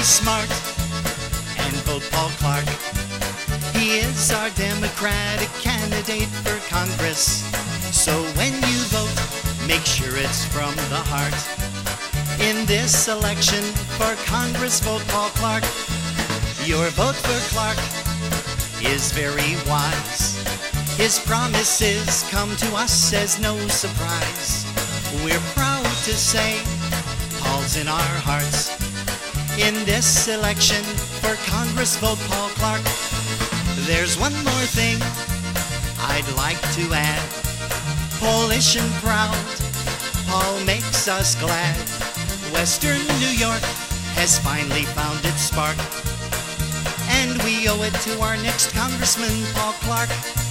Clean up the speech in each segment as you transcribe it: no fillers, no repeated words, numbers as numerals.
smart and vote Paul Clark. He is our Democratic candidate for Congress. So when you vote, make sure it's from the heart. In this election for Congress, vote Paul Clark. Your vote for Clark is very wise. His promises come to us as no surprise. We're proud to say Paul's in our hearts. In this election for Congress, vote Paul Clark. There's one more thing I'd like to add. Polish and proud, Paul makes us glad. Western New York has finally found its spark, and we owe it to our next Congressman, Paul Clark.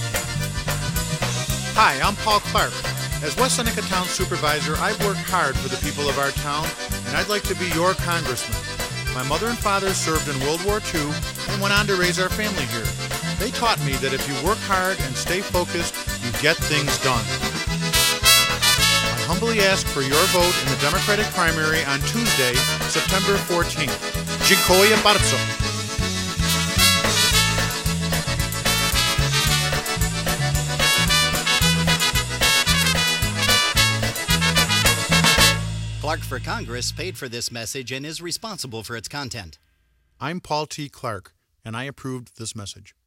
Hi, I'm Paul Clark. As West Seneca Town Supervisor, I've worked hard for the people of our town, and I'd like to be your congressman. My mother and father served in World War II and went on to raise our family here. They taught me that if you work hard and stay focused, you get things done. I humbly ask for your vote in the Democratic primary on Tuesday, September 14th. Dziękuję bardzo. Clark for Congress paid for this message and is responsible for its content. I'm Paul T. Clark, and I approved this message.